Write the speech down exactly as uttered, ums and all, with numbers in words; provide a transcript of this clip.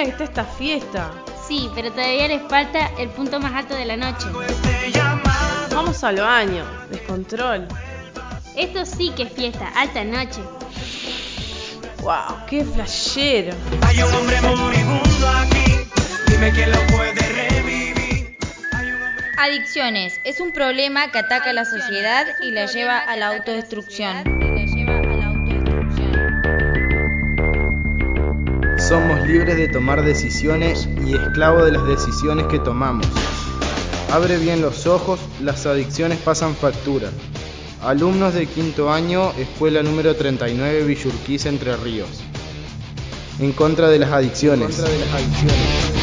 buena que está esta fiesta. Sí, pero todavía les falta el punto más alto de la noche. Vamos al baño, descontrol. Esto sí que es fiesta, alta noche. Wow, qué flashero. Hay un hombre moribundo aquí, dime quién lo puede revivir. Adicciones es un problema que ataca a la sociedad y la lleva a la autodestrucción. Somos libres de tomar decisiones y esclavos de las decisiones que tomamos. Abre bien los ojos, las adicciones pasan factura. Alumnos de quinto año, escuela número treinta y nueve, Villa Urquiza, Entre Ríos. En contra de las adicciones. En contra de las adicciones.